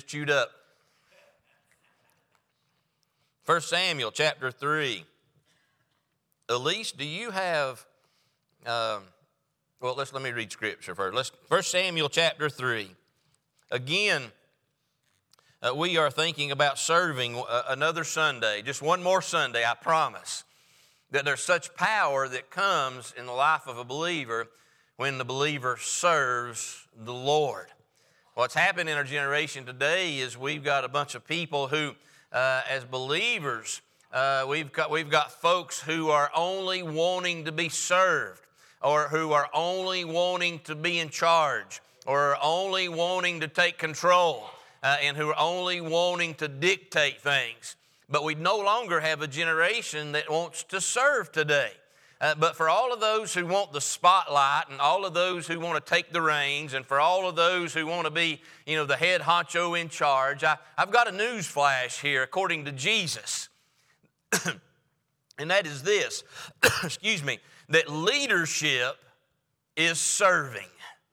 chewed up. 1 Samuel chapter 3. Elise, do you have, let me read Scripture first. 1 Samuel chapter 3. Again, we are thinking about serving another Sunday, just one more Sunday, I promise. That there's such power that comes in the life of a believer when the believer serves the Lord. What's happened in our generation today is we've got a bunch of people who, as believers, we've got folks who are only wanting to be served, or who are only wanting to be in charge, or are only wanting to take control, and who are only wanting to dictate things. But we no longer have a generation that wants to serve today. But for all of those who want the spotlight, and all of those who want to take the reins, and for all of those who want to be, the head honcho in charge, I've got a news flash here according to Jesus. And that is this, that leadership is serving.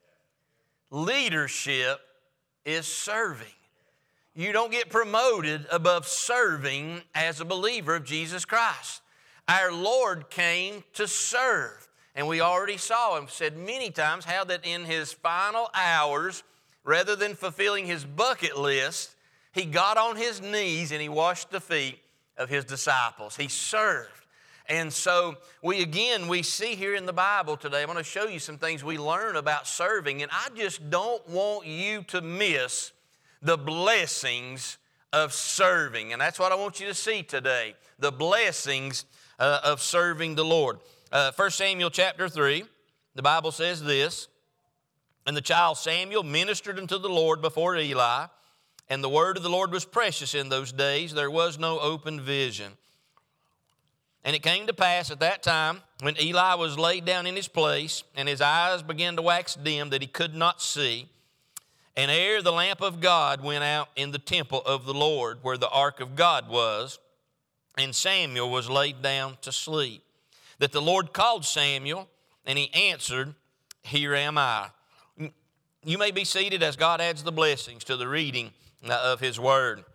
Leadership is serving. You don't get promoted above serving as a believer of Jesus Christ. Our Lord came to serve. And we already saw him, said many times, how that in his final hours, rather than fulfilling his bucket list, he got on his knees and he washed the feet of his disciples. He served. And so we see here in the Bible today, I'm going to show you some things we learn about serving. And I just don't want you to miss the blessings of serving. And that's what I want you to see today, the blessings of serving the Lord. 1 Samuel chapter 3, the Bible says this, "And the child Samuel ministered unto the Lord before Eli, and the word of the Lord was precious in those days. There was no open vision. And it came to pass at that time, when Eli was laid down in his place, and his eyes began to wax dim, that he could not see, and ere the lamp of God went out in the temple of the Lord, where the ark of God was, and Samuel was laid down to sleep, that the Lord called Samuel, and he answered, Here am I." You may be seated as God adds the blessings to the reading of his word.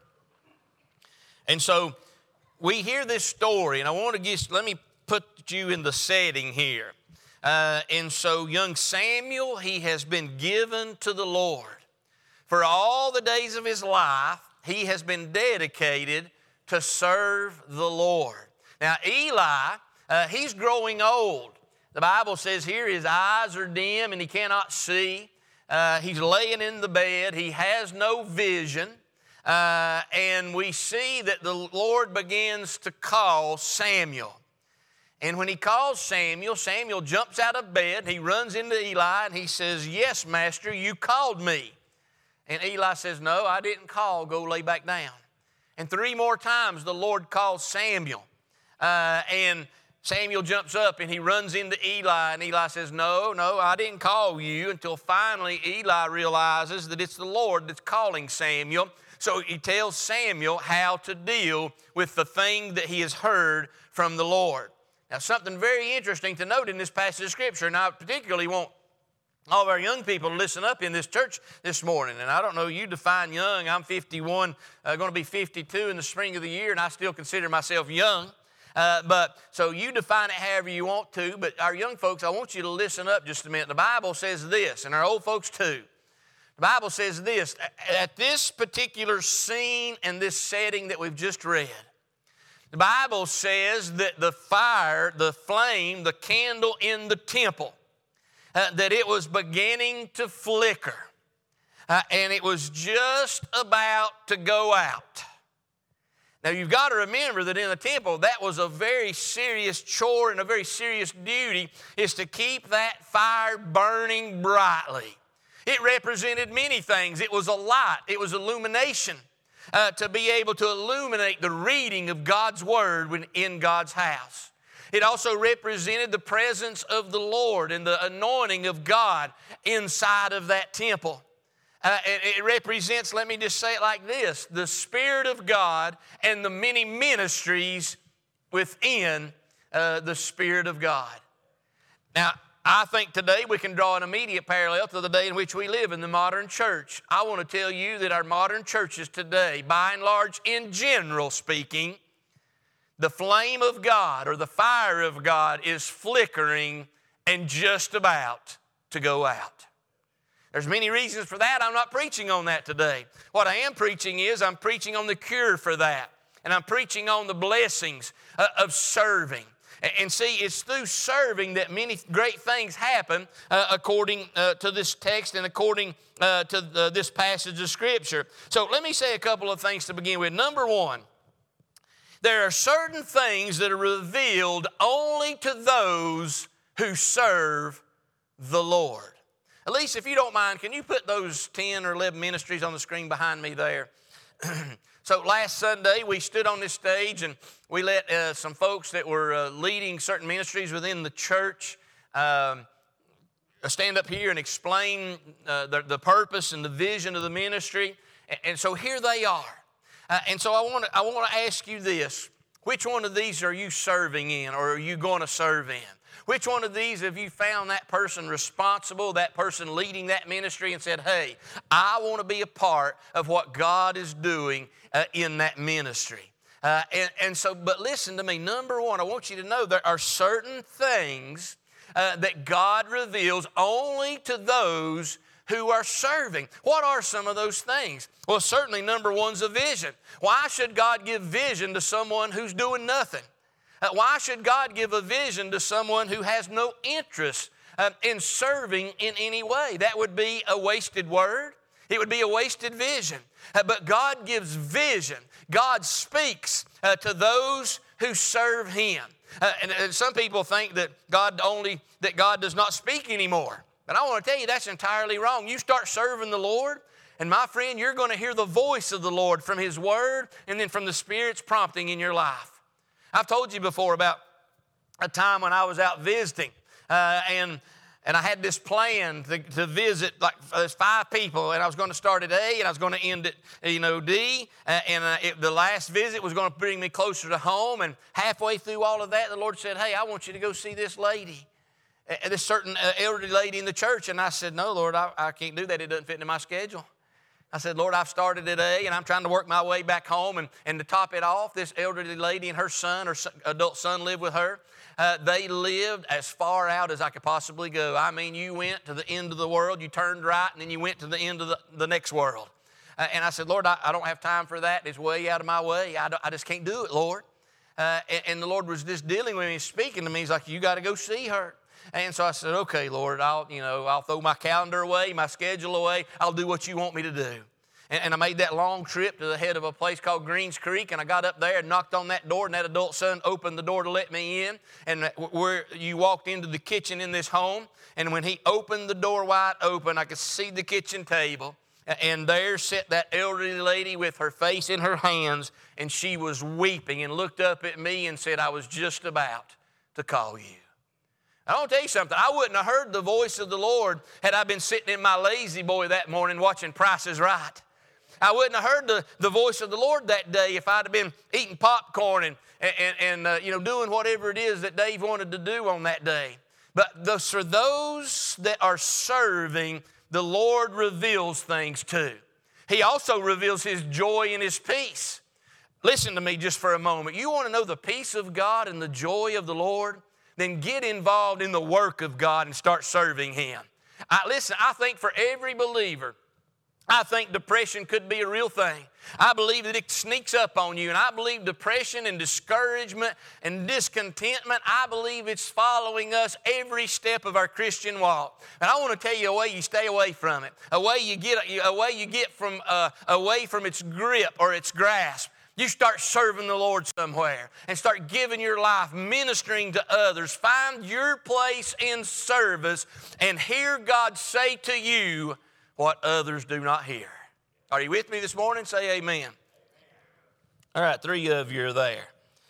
And so we hear this story, and I want to let me put you in the setting here. And so young Samuel, he has been given to the Lord. For all the days of his life, he has been dedicated to serve the Lord. Now Eli, he's growing old. The Bible says here his eyes are dim and he cannot see. He's laying in the bed. He has no vision. And we see that the Lord begins to call Samuel. And when he calls Samuel, Samuel jumps out of bed. He runs into Eli and he says, "Yes, Master, you called me." And Eli says, "No, I didn't call. Go lay back down." And 3 more times the Lord calls Samuel. And Samuel jumps up and he runs into Eli, and Eli says, No, I didn't call you," until finally Eli realizes that it's the Lord that's calling Samuel. So he tells Samuel how to deal with the thing that he has heard from the Lord. Now, something very interesting to note in this passage of Scripture, and I particularly want all of our young people to listen up in this church this morning. And I don't know, you define young. I'm 51, going to be 52 in the spring of the year, and I still consider myself young. But so you define it however you want to, but our young folks, I want you to listen up just a minute. The Bible says this, and our old folks too. The Bible says this, at this particular scene and this setting that we've just read, the Bible says that the fire, the flame, the candle in the temple, that it was beginning to flicker, and it was just about to go out. Now, you've got to remember that in the temple, that was a very serious chore and a very serious duty, is to keep that fire burning brightly. It represented many things. It was a light. It was illumination, to be able to illuminate the reading of God's Word in God's house. It also represented the presence of the Lord and the anointing of God inside of that temple. It represents, let me just say it like this, the Spirit of God and the many ministries within the Spirit of God. Now, I think today we can draw an immediate parallel to the day in which we live in the modern church. I want to tell you that our modern churches today, by and large, in general speaking, the flame of God or the fire of God is flickering and just about to go out. There's many reasons for that. I'm not preaching on that today. What I am preaching is I'm preaching on the cure for that. And I'm preaching on the blessings of serving. And see, it's through serving that many great things happen according to this text and according to this passage of Scripture. So let me say a couple of things to begin with. Number one, there are certain things that are revealed only to those who serve the Lord. Elise, if you don't mind, can you put those 10 or 11 ministries on the screen behind me there? So last Sunday, we stood on this stage and we let some folks that were leading certain ministries within the church stand up here and explain the purpose and the vision of the ministry. And so here they are. And so I want to ask you this. Which one of these are you serving in or are you going to serve in? Which one of these have you found that person responsible, that person leading that ministry and said, hey, I want to be a part of what God is doing in that ministry? But listen to me. Number one, I want you to know there are certain things that God reveals only to those who are serving. What are some of those things? Well, certainly number one's a vision. Why should God give vision to someone who's doing nothing? Why should God give a vision to someone who has no interest in serving in any way? That would be a wasted word. It would be a wasted vision. But God gives vision. God speaks to those who serve Him. And some people think that God does not speak anymore. But I want to tell you that's entirely wrong. You start serving the Lord, and my friend, you're going to hear the voice of the Lord from His Word and then from the Spirit's prompting in your life. I've told you before about a time when I was out visiting, and I had this plan to visit, like there's 5 people, and I was going to start at A, and I was going to end at D, the last visit was going to bring me closer to home, and halfway through all of that, the Lord said, hey, I want you to go see this lady, this certain elderly lady in the church, and I said, no, Lord, I can't do that. It doesn't fit into my schedule. I said, Lord, I've started at A, and I'm trying to work my way back home. And to top it off, this elderly lady and her son, or adult son, lived with her. They lived as far out as I could possibly go. I mean, you went to the end of the world, you turned right, and then you went to the end of the next world. And I said, Lord, I don't have time for that. It's way out of my way. I just can't do it, Lord. And the Lord was just dealing with me, speaking to me. He's like, you got to go see her. And so I said, okay, Lord, I'll throw my calendar away, my schedule away. I'll do what you want me to do. And I made that long trip to the head of a place called Greens Creek, and I got up there and knocked on that door, and that adult son opened the door to let me in. And where you walked into the kitchen in this home, and when he opened the door wide open, I could see the kitchen table. And there sat that elderly lady with her face in her hands, and she was weeping and looked up at me and said, I was just about to call you. I want to tell you something. I wouldn't have heard the voice of the Lord had I been sitting in my lazy boy that morning watching Price is Right. I wouldn't have heard the voice of the Lord that day if I'd have been eating popcorn and doing whatever it is that Dave wanted to do on that day. But for those that are serving, the Lord reveals things too. He also reveals His joy and His peace. Listen to me just for a moment. You want to know the peace of God and the joy of the Lord? Then get involved in the work of God and start serving Him. I think for every believer, I think depression could be a real thing. I believe that it sneaks up on you, and I believe depression and discouragement and discontentment, I believe it's following us every step of our Christian walk. And I want to tell you a way you stay away from it, a way you get away from its grip or its grasp. You start serving the Lord somewhere and start giving your life, ministering to others. Find your place in service and hear God say to you what others do not hear. Are you with me this morning? Say amen. All right, 3 of you are there.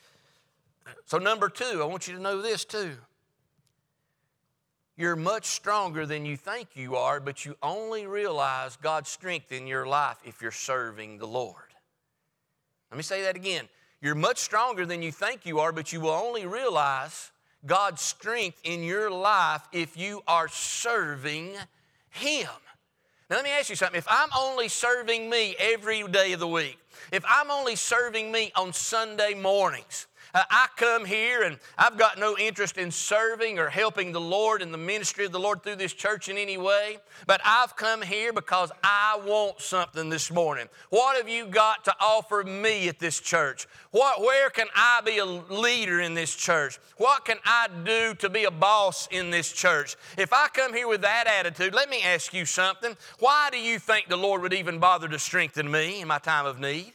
So number 2, I want you to know this too. You're much stronger than you think you are, but you only realize God's strength in your life if you're serving the Lord. Let me say that again. You're much stronger than you think you are, but you will only realize God's strength in your life if you are serving Him. Now let me ask you something. If I'm only serving me every day of the week, if I'm only serving me on Sunday mornings, I come here and I've got no interest in serving or helping the Lord and the ministry of the Lord through this church in any way, but I've come here because I want something this morning. What have you got to offer me at this church? Where can I be a leader in this church? What can I do to be a boss in this church? If I come here with that attitude, let me ask you something. Why do you think the Lord would even bother to strengthen me in my time of need?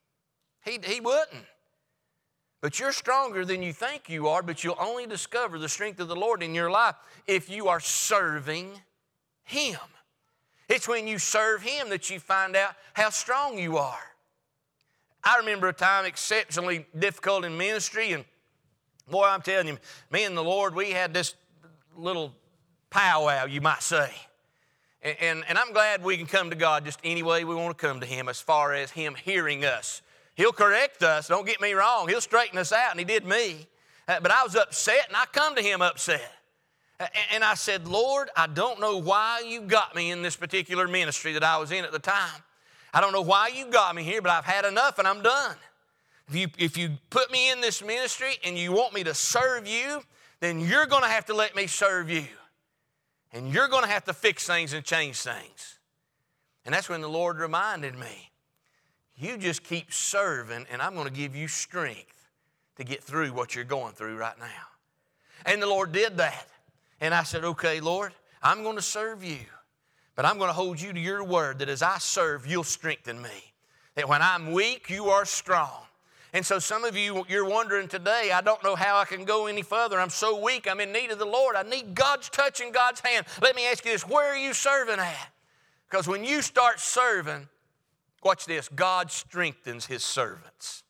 He wouldn't. But you're stronger than you think you are, but you'll only discover the strength of the Lord in your life if you are serving Him. It's when you serve Him that you find out how strong you are. I remember a time exceptionally difficult in ministry, and boy, I'm telling you, me and the Lord, we had this little powwow, you might say. And I'm glad we can come to God just any way we want to come to Him as far as Him hearing us. He'll correct us, don't get me wrong. He'll straighten us out, and He did me. But I was upset, and I come to Him upset. And I said, Lord, I don't know why you got me in this particular ministry that I was in at the time. I don't know why you got me here, but I've had enough, and I'm done. If you put me in this ministry and you want me to serve you, then you're going to have to let me serve you. And you're going to have to fix things and change things. And that's when the Lord reminded me, you just keep serving, and I'm going to give you strength to get through what you're going through right now. And the Lord did that. And I said, okay, Lord, I'm going to serve you, but I'm going to hold you to your word that as I serve, you'll strengthen me. That when I'm weak, you are strong. And so some of you, you're wondering today, I don't know how I can go any further. I'm so weak. I'm in need of the Lord. I need God's touch and God's hand. Let me ask you this, where are you serving at? Because when you start serving, watch this, God strengthens His servants.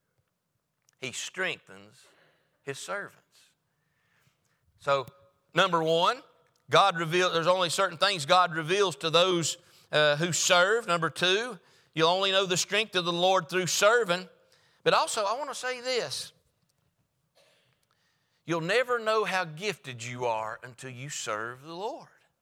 He strengthens His servants. So, number one, there's only certain things God reveals to those who serve. Number two, you'll only know the strength of the Lord through serving. But also, I want to say this. You'll never know how gifted you are until you serve the Lord.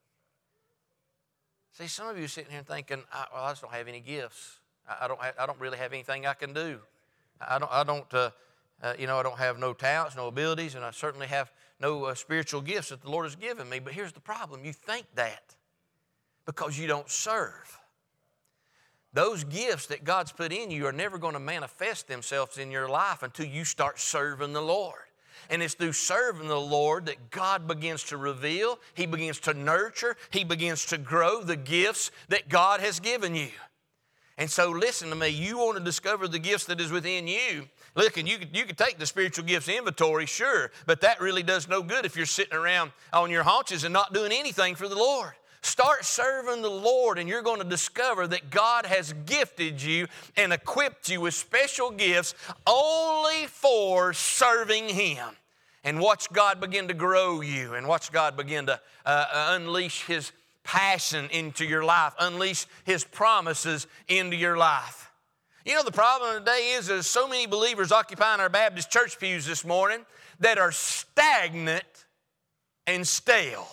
See, some of you are sitting here thinking, I just don't have any gifts. I don't really have anything I can do. I don't have no talents, no abilities, and I certainly have no spiritual gifts that the Lord has given me. But here's the problem. You think that because you don't serve. Those gifts that God's put in you are never going to manifest themselves in your life until you start serving the Lord. And it's through serving the Lord that God begins to reveal, He begins to nurture, He begins to grow the gifts that God has given you. And so listen to me, you want to discover the gifts that is within you. Look, and you could take the spiritual gifts inventory, sure, but that really does no good if you're sitting around on your haunches and not doing anything for the Lord. Start serving the Lord, and you're going to discover that God has gifted you and equipped you with special gifts only for serving Him. And watch God begin to grow you, and watch God begin to unleash His passion into your life, unleash His promises into your life. You know, the problem today is there's so many believers occupying our Baptist church pews this morning that are stagnant and stale.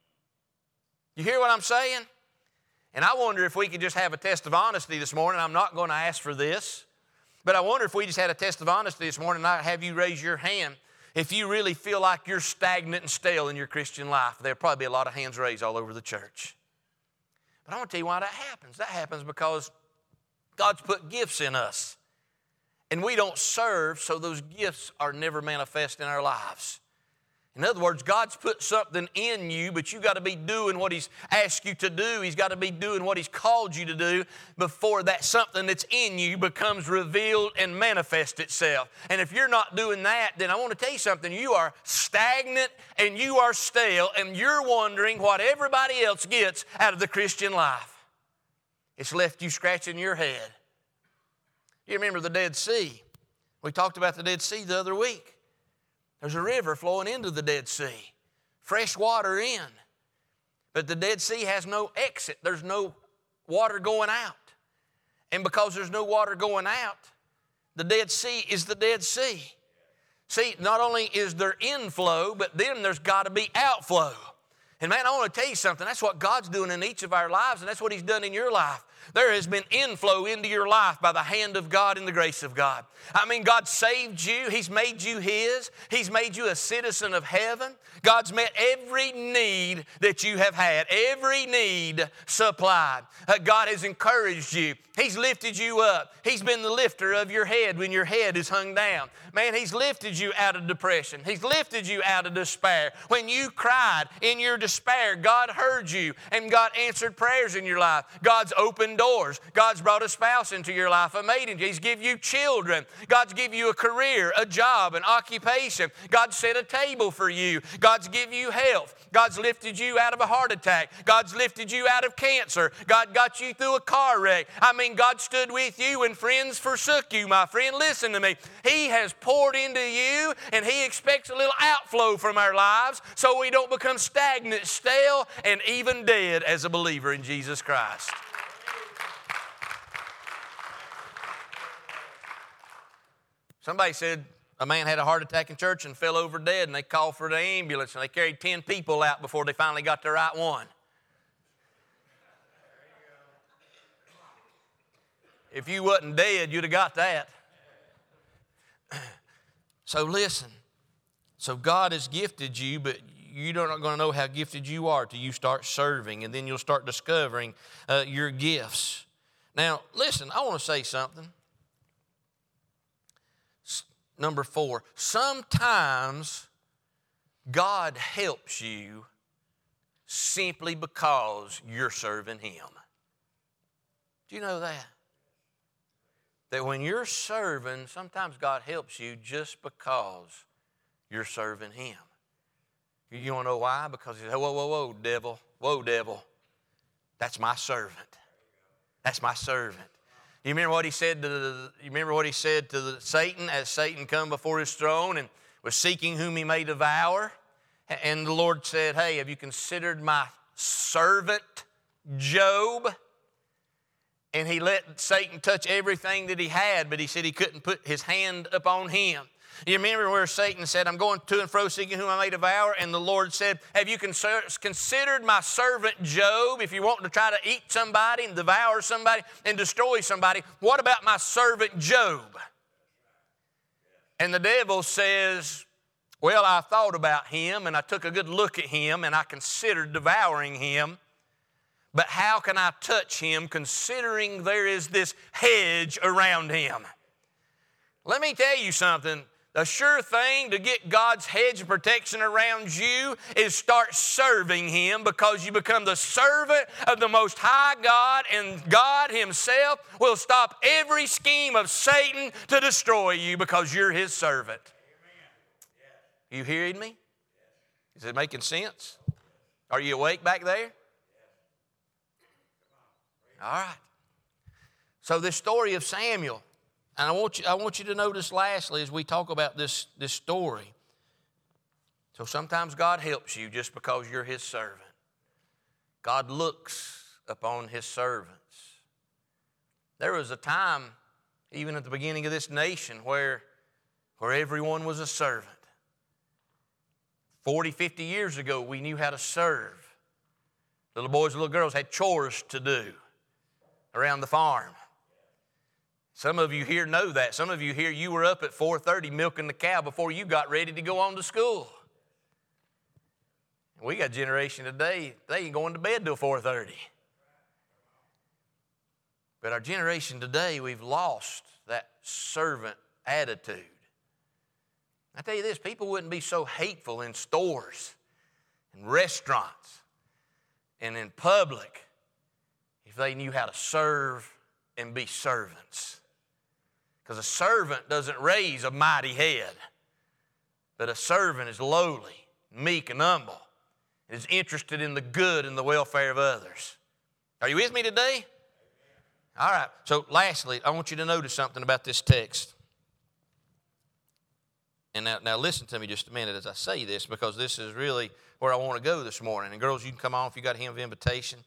You hear what I'm saying? And I wonder if we could just have a test of honesty this morning. I'm not going to ask for this, but I wonder if we just had a test of honesty this morning and I'd have you raise your hand if you really feel like you're stagnant and stale in your Christian life. There'll probably be a lot of hands raised all over the church. But I want to tell you why that happens. That happens because God's put gifts in us, and we don't serve, so those gifts are never manifest in our lives. In other words, God's put something in you, but you've got to be doing what He's asked you to do. He's got to be doing what He's called you to do before that something that's in you becomes revealed and manifests itself. And if you're not doing that, then I want to tell you something. You are stagnant and you are stale, and you're wondering what everybody else gets out of the Christian life. It's left you scratching your head. You remember the Dead Sea. We talked about the Dead Sea the other week. There's a river flowing into the Dead Sea, fresh water in. But the Dead Sea has no exit. There's no water going out. And because there's no water going out, the Dead Sea is the Dead Sea. See, not only is there inflow, but then there's got to be outflow. And man, I want to tell you something. That's what God's doing in each of our lives, and that's what He's done in your life. There has been inflow into your life by the hand of God and the grace of God. I mean, God saved you. He's made you His. He's made you a citizen of heaven. God's met every need that you have had, every need supplied. God has encouraged you. He's lifted you up. He's been the lifter of your head when your head is hung down. Man, He's lifted you out of depression. He's lifted you out of despair. When you cried in your despair, God heard you and God answered prayers in your life. God's opened doors. God's brought a spouse into your life, a mate into you. He's given you children. God's given you a career, a job, an occupation. God's set a table for you. God's given you health. God's lifted you out of a heart attack. God's lifted you out of cancer. God got you through a car wreck. I mean, God stood with you when friends forsook you, my friend. Listen to me. He has poured into you, and He expects a little outflow from our lives so we don't become stagnant, stale, and even dead as a believer in Jesus Christ. Somebody said a man had a heart attack in church and fell over dead, and they called for the ambulance, and they carried 10 people out before they finally got the right one. If you wasn't dead, you'd have got that. So listen. So God has gifted you, but you're not going to know how gifted you are till you start serving, and then you'll start discovering your gifts. Now, listen, I want to say something. Number 4, sometimes God helps you simply because you're serving Him. Do you know that? That when you're serving, sometimes God helps you just because you're serving Him. You want to know why? Because He said, whoa, devil. Whoa, devil. That's my servant. That's my servant. You remember what He said to Satan as Satan come before his throne and was seeking whom he may devour? And the Lord said, hey, have you considered my servant Job? And He let Satan touch everything that he had, but He said He couldn't put His hand upon him. You remember where Satan said, I'm going to and fro seeking whom I may devour? And the Lord said, have you considered my servant Job? If you want to try to eat somebody and devour somebody and destroy somebody, what about my servant Job? And the devil says, well, I thought about him and I took a good look at him and I considered devouring him. But how can I touch him considering there is this hedge around him? Let me tell you something. The sure thing to get God's hedge of protection around you is start serving Him, because you become the servant of the Most High God, and God Himself will stop every scheme of Satan to destroy you because you're His servant. You hearing me? Is it making sense? Are you awake back there? All right. So this story of Samuel, and I want you to notice lastly as we talk about this story. So sometimes God helps you just because you're His servant. God looks upon His servants. There was a time, even at the beginning of this nation, where everyone was a servant. 40, 50 years ago, we knew how to serve. Little boys and little girls had chores to do around the farm. Some of you here know that. Some of you here, you were up at 4:30 milking the cow before you got ready to go on to school. We got a generation today, they ain't going to bed till 4:30. But our generation today, we've lost that servant attitude. I tell you this, people wouldn't be so hateful in stores and restaurants and in public if they knew how to serve and be servants. Because a servant doesn't raise a mighty head, but a servant is lowly, meek, and humble, and is interested in the good and the welfare of others. Are you with me today? All right. So lastly, I want you to notice something about this text. And now listen to me just a minute as I say this, because this is really where I want to go this morning. And girls, you can come on if you got a hymn of invitation.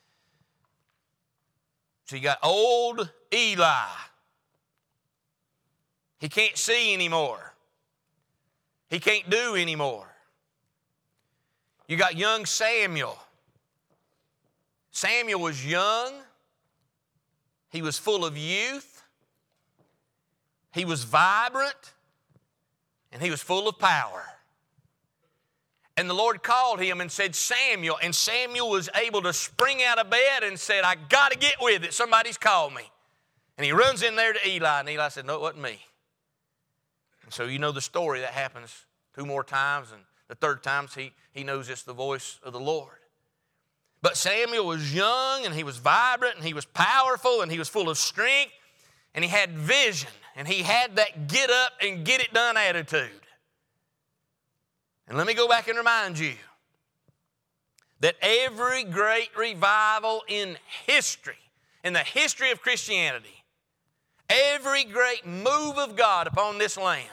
So you got old Eli. He can't see anymore. He can't do anymore. You got young Samuel. Samuel was young. He was full of youth. He was vibrant. And he was full of power. And the Lord called him and said, Samuel. And Samuel was able to spring out of bed and said, I got to get with it. Somebody's called me. And he runs in there to Eli. And Eli said, no, it wasn't me. And so you know the story. That happens 2 more times. And the 3rd time he knows it's the voice of the Lord. But Samuel was young and he was vibrant and he was powerful and he was full of strength. And he had vision. And he had that get up and get it done attitude. And let me go back and remind you that every great revival in history, in the history of Christianity, every great move of God upon this land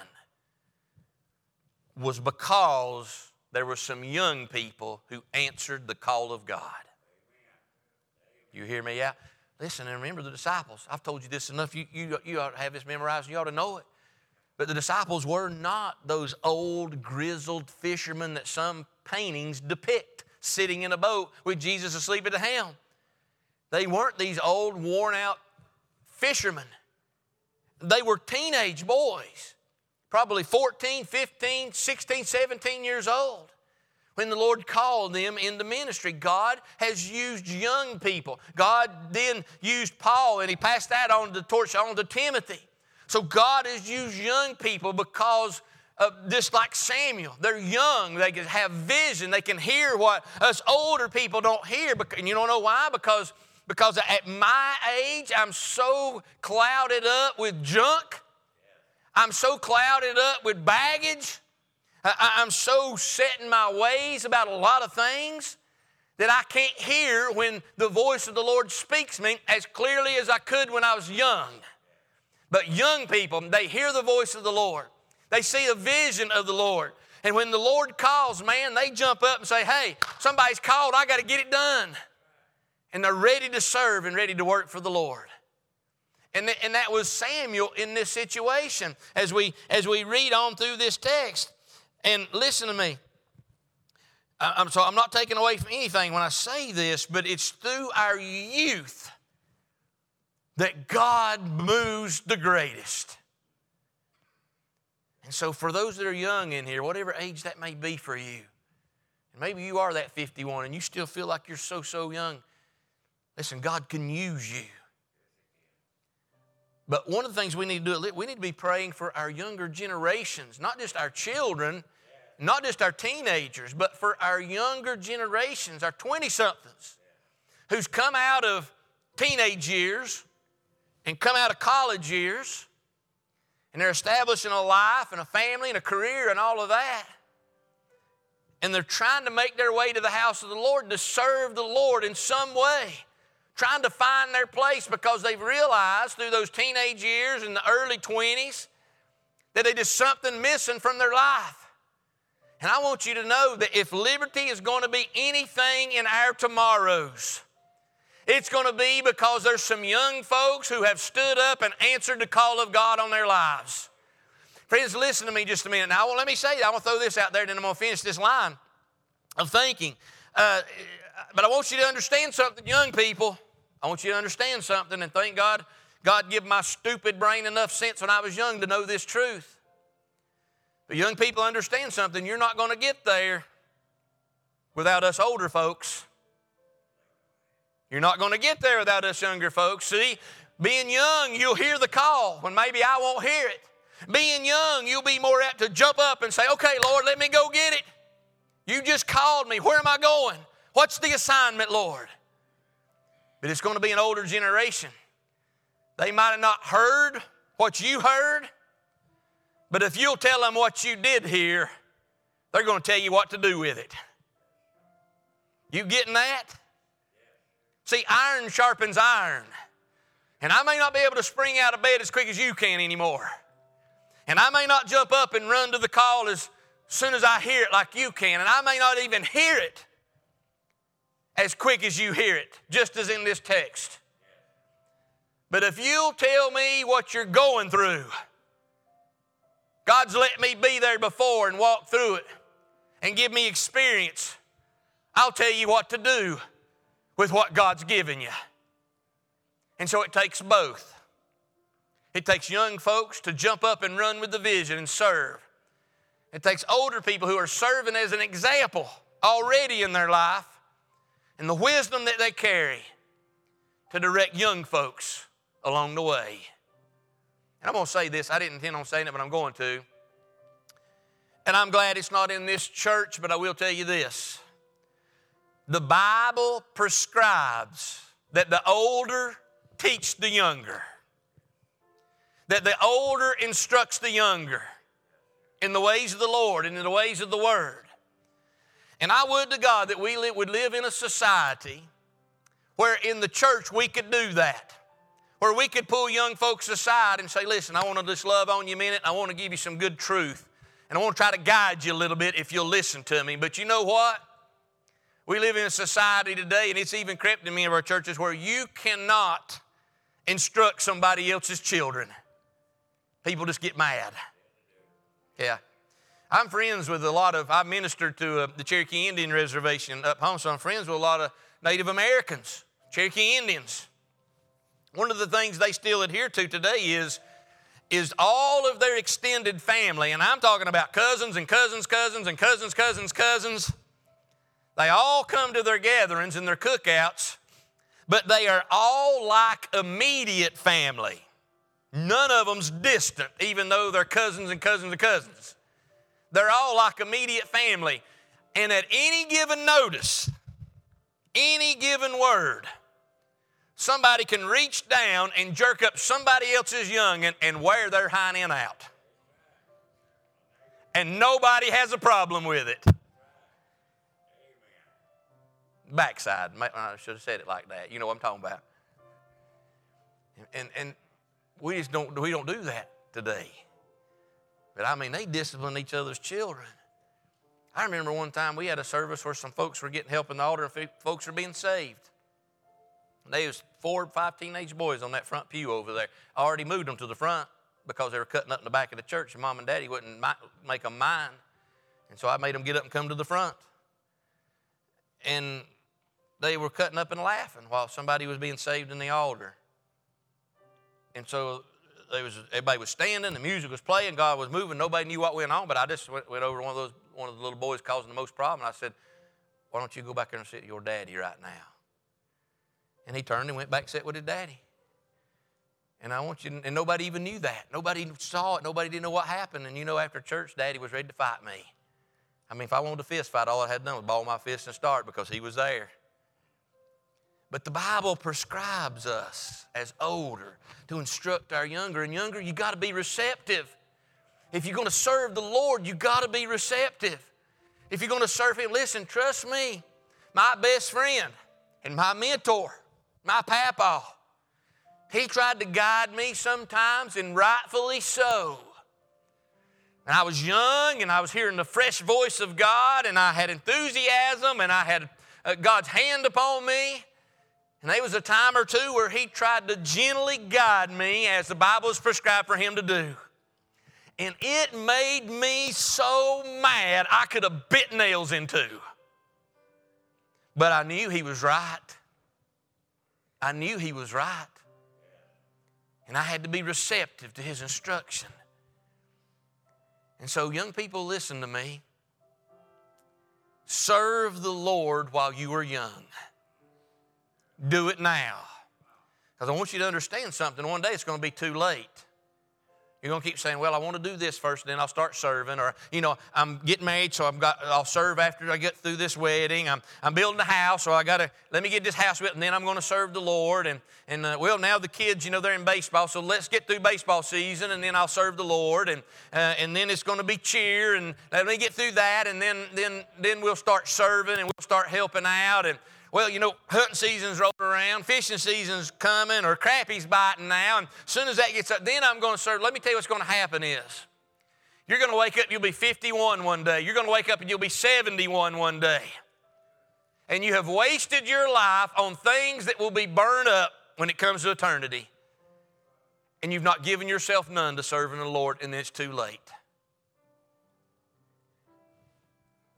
was because there were some young people who answered the call of God. You hear me out? Listen and remember the disciples. I've told you this enough. You ought to have this memorized. You ought to know it. But the disciples were not those old, grizzled fishermen that some paintings depict sitting in a boat with Jesus asleep at the helm. They weren't these old, worn-out fishermen. They were teenage boys, probably 14, 15, 16, 17 years old when the Lord called them into ministry. God has used young people. God then used Paul, and he passed that on the torch on to Timothy. So God has used young people because of just like Samuel. They're young. They can have vision. They can hear what us older people don't hear. And you don't know why? Because at my age, I'm so clouded up with junk. I'm so clouded up with baggage. I'm so set in my ways about a lot of things that I can't hear when the voice of the Lord speaks to me as clearly as I could when I was young. But young people, they hear the voice of the Lord. They see a vision of the Lord. And when the Lord calls, man, they jump up and say, hey, somebody's called, I got to get it done. And they're ready to serve and ready to work for the Lord. And that was Samuel in this situation as we read on through this text. And listen to me. I'm not taking away from anything when I say this, but it's through our youth that God moves the greatest. And so for those that are young in here, whatever age that may be for you, and maybe you are that 51 and you still feel like you're so young, listen, God can use you. But one of the things we need to do, we need to be praying for our younger generations, not just our children, not just our teenagers, but for our younger generations, our 20-somethings, who's come out of teenage years and come out of college years, and they're establishing a life and a family and a career and all of that. And they're trying to make their way to the house of the Lord to serve the Lord in some way, trying to find their place because they've realized through those teenage years and the early 20s that there's just something missing from their life. And I want you to know that if liberty is going to be anything in our tomorrows, it's going to be because there's some young folks who have stood up and answered the call of God on their lives. Friends, listen to me just a minute. Now, let me say that. I'm going to throw this out there, and then I'm going to finish this line of thinking. But I want you to understand something, young people. I want you to understand something, and thank God, God gave my stupid brain enough sense when I was young to know this truth. But young people, understand something. You're not going to get there without us older folks. You're not going to get there without us younger folks. See, being young, you'll hear the call when maybe I won't hear it. Being young, you'll be more apt to jump up and say, okay, Lord, let me go get it. You just called me. Where am I going? What's the assignment, Lord? But it's going to be an older generation. They might have not heard what you heard, but if you'll tell them what you did hear, they're going to tell you what to do with it. You getting that? See, iron sharpens iron. And I may not be able to spring out of bed as quick as you can anymore. And I may not jump up and run to the call as soon as I hear it like you can. And I may not even hear it as quick as you hear it, just as in this text. But if you'll tell me what you're going through, God's let me be there before and walk through it and give me experience. I'll tell you what to do with what God's given you. And so it takes both. It takes young folks to jump up and run with the vision and serve. It takes older people who are serving as an example already in their life and the wisdom that they carry to direct young folks along the way. And I'm going to say this. I didn't intend on saying it, but I'm going to. And I'm glad it's not in this church, but I will tell you this. The Bible prescribes that the older teach the younger. That the older instructs the younger in the ways of the Lord and in the ways of the Word. And I would to God that we would live in a society where in the church we could do that. Where we could pull young folks aside and say, listen, I want to just love on you a minute. I want to give you some good truth. And I want to try to guide you a little bit if you'll listen to me. But you know what? We live in a society today, and it's even crept in many of our churches, where you cannot instruct somebody else's children. People just get mad. Yeah. I'm friends with I ministered to the Cherokee Indian Reservation up home, so I'm friends with a lot of Native Americans, Cherokee Indians. One of the things they still adhere to today is all of their extended family, and I'm talking about cousins and cousins' cousins and cousins' cousins' cousins. They all come to their gatherings and their cookouts, but they are all like immediate family. None of them's distant, even though they're cousins and cousins of cousins. They're all like immediate family. And at any given notice, any given word, somebody can reach down and jerk up somebody else's young and wear their hind end out. And nobody has a problem with it. Backside. I should have said it like that. You know what I'm talking about. And we don't do that today. But I mean, they discipline each other's children. I remember one time we had a service where some folks were getting help in the altar and folks were being saved. There was 4 or 5 teenage boys on that front pew over there. I already moved them to the front because they were cutting up in the back of the church, and Mom and Daddy wouldn't make them mind. And so I made them get up and come to the front. And they were cutting up and laughing while somebody was being saved in the altar. And so everybody was standing, the music was playing, God was moving, nobody knew what went on, but I just went over to one of the little boys causing the most problem, and I said, why don't you go back there and sit with your daddy right now? And he turned and went back and sat with his daddy. And and nobody even knew that. Nobody saw it. Nobody didn't know what happened. And you know, after church, Daddy was ready to fight me. I mean, if I wanted a fist fight, all I had done was ball my fist and start because he was there. But the Bible prescribes us as older to instruct our younger. And younger, you got to be receptive. If you're going to serve the Lord, you got to be receptive. If you're going to serve Him, listen, trust me, my best friend and my mentor, my papa, he tried to guide me sometimes, and rightfully so. And I was young, and I was hearing the fresh voice of God, and I had enthusiasm, and I had God's hand upon me. And there was a time or two where he tried to gently guide me as the Bible is prescribed for him to do. And it made me so mad I could have bit nails into. But I knew he was right. I knew he was right. And I had to be receptive to his instruction. And so young people, listen to me. Serve the Lord while you are young. Do it now. Because I want you to understand something. One day it's going to be too late. You're going to keep saying, well, I want to do this first, and then I'll start serving. Or, I'm getting married, so I'll serve after I get through this wedding. I'm building a house, so let me get this house built, and then I'm going to serve the Lord. And now the kids, they're in baseball, so let's get through baseball season, and then I'll serve the Lord. And then it's going to be cheer, and let me get through that, and then we'll start serving, and we'll start helping out. And well, hunting season's rolling around, fishing season's coming, or crappie's biting now, and as soon as that gets up, then I'm going to serve. Let me tell you what's going to happen is, you're going to wake up, you'll be 51 one day. You're going to wake up and you'll be 71 one day. And you have wasted your life on things that will be burned up when it comes to eternity. And you've not given yourself none to serving the Lord, and it's too late.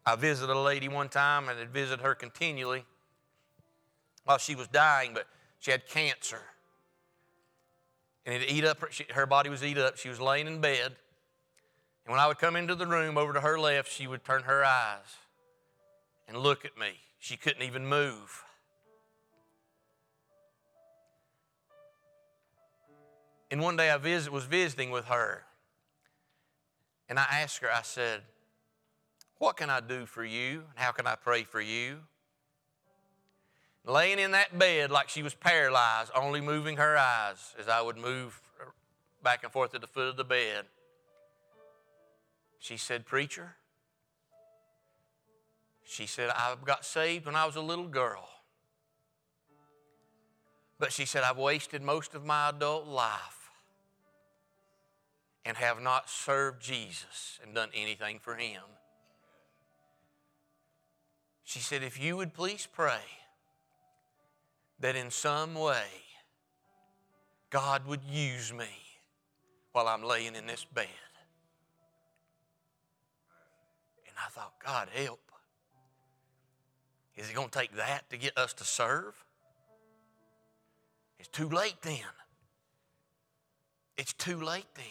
I visited a lady one time and had visited her continually while she was dying, but she had cancer. And it ate up, her body was eat up. She was laying in bed. And when I would come into the room over to her left, she would turn her eyes and look at me. She couldn't even move. And one day I was visiting with her. And I asked her, I said, what can I do for you? And how can I pray for you? Laying in that bed like she was paralyzed, only moving her eyes as I would move back and forth at the foot of the bed. She said, preacher, she said, I got saved when I was a little girl. But she said, I've wasted most of my adult life and have not served Jesus and done anything for Him. She said, if you would please pray that in some way God would use me while I'm laying in this bed. And I thought, God help. Is it going to take that to get us to serve? It's too late then. It's too late then.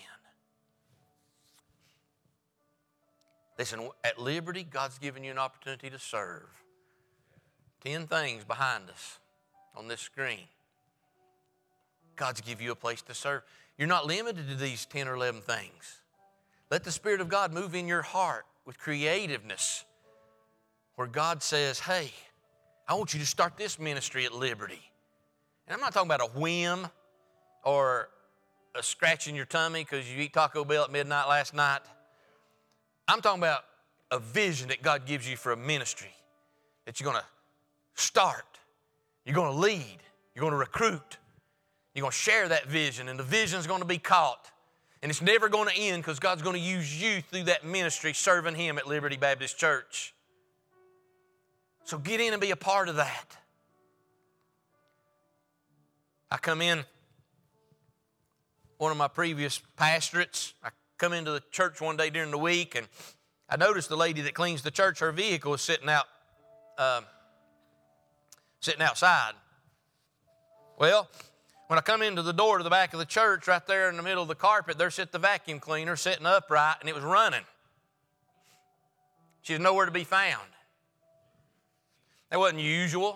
Listen, at Liberty, God's given you an opportunity to serve. 10 things behind us on this screen. God's given you a place to serve. You're not limited to these 10 or 11 things. Let the Spirit of God move in your heart with creativeness, where God says, hey, I want you to start this ministry at Liberty. And I'm not talking about a whim or a scratch in your tummy because you eat Taco Bell at midnight last night. I'm talking about a vision that God gives you for a ministry that you're going to start. You're going to lead. You're going to recruit. You're going to share that vision, and the vision's going to be caught. And it's never going to end because God's going to use you through that ministry serving Him at Liberty Baptist Church. So get in and be a part of that. I come in one of my previous pastorates. I come into the church one day during the week, and I noticed the lady that cleans the church, her vehicle was sitting outside. Well, when I come into the door to the back of the church, right there in the middle of the carpet, there sat the vacuum cleaner sitting upright, and it was running. She was nowhere to be found. That wasn't usual.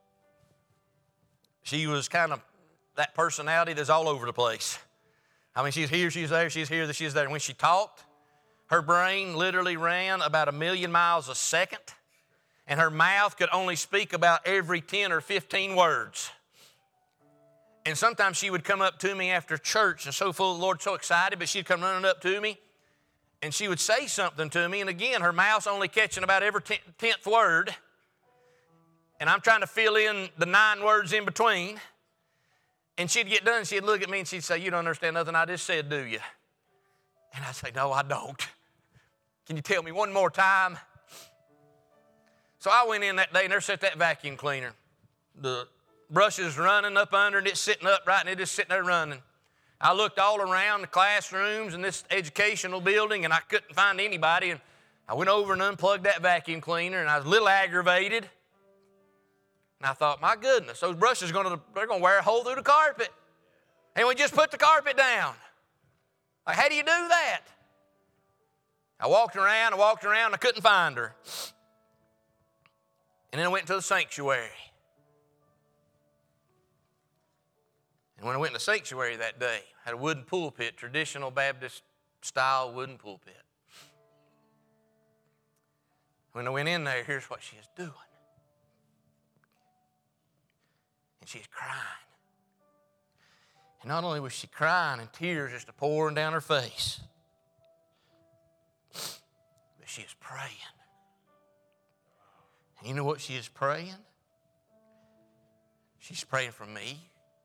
She was kind of that personality that's all over the place. I mean, she's here, she's there, she's here, she's there. And when she talked, her brain literally ran about 1,000,000 miles a second, and her mouth could only speak about every 10 or 15 words. And sometimes she would come up to me after church and so full of the Lord, so excited, but she'd come running up to me and she would say something to me. And again, her mouth's only catching about every 10th word. And I'm trying to fill in the 9 words in between. And she'd get done, she'd look at me and she'd say, you don't understand nothing I just said, do you? And I'd say, no, I don't. Can you tell me one more time? So I went in that day and there sat that vacuum cleaner. The brushes running up under and it's sitting upright and it just sitting there running. I looked all around the classrooms and this educational building and I couldn't find anybody. And I went over and unplugged that vacuum cleaner and I was a little aggravated. And I thought, my goodness, those brushes they're going to wear a hole through the carpet. And we just put the carpet down. Like, how do you do that? I walked around, I couldn't find her. And then I went to the sanctuary. And when I went in the sanctuary that day, I had a wooden pulpit, traditional Baptist style wooden pulpit. When I went in there, here's what she was doing. And she's crying. And not only was she crying and tears just pouring down her face, but she is praying. And you know what she is praying? She's praying for me.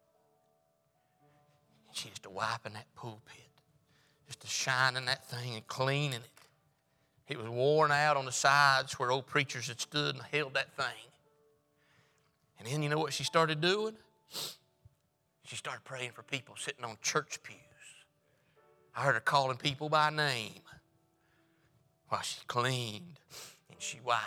She is to wiping that pulpit, just to shining that thing and cleaning it. It was worn out on the sides where old preachers had stood and held that thing. And then you know what she started doing? She started praying for people sitting on church pews. I heard her calling people by name while she cleaned and she wiped.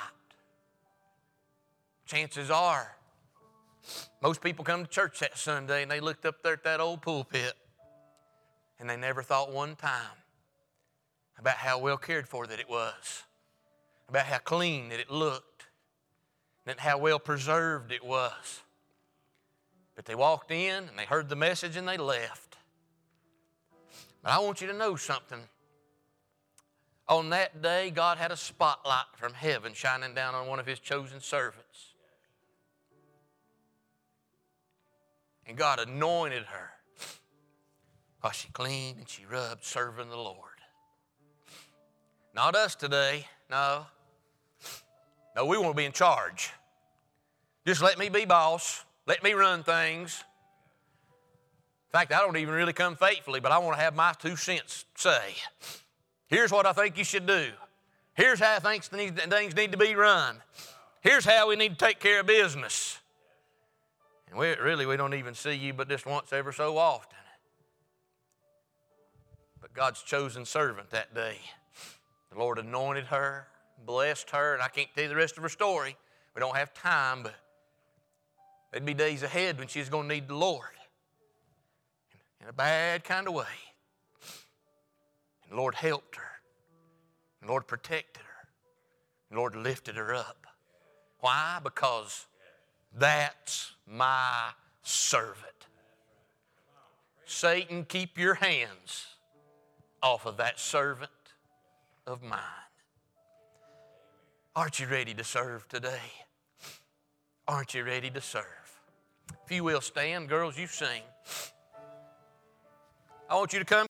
Chances are, most people come to church that Sunday and they looked up there at that old pulpit and they never thought one time about how well cared for that it was, about how clean that it looked, and how well preserved it was. But they walked in and they heard the message and they left. But I want you to know something. On that day, God had a spotlight from heaven shining down on one of His chosen servants. And God anointed her while she cleaned and she rubbed serving the Lord. Not us today, no. No, we want to be in charge. Just let me be boss. Let me run things. In fact, I don't even really come faithfully, but I want to have my 2 cents say. Here's what I think you should do. Here's how I think things need to be run. Here's how we need to take care of business. And we don't even see you but just once ever so often. But God's chosen servant that day, the Lord anointed her, blessed her, and I can't tell you the rest of her story. We don't have time, but there'd be days ahead when she's going to need the Lord in a bad kind of way. And the Lord helped her. And the Lord protected her. And the Lord lifted her up. Why? Because that's my servant. Satan, keep your hands off of that servant of mine. Aren't you ready to serve today? Aren't you ready to serve? If you will stand, girls, you sing. I want you to come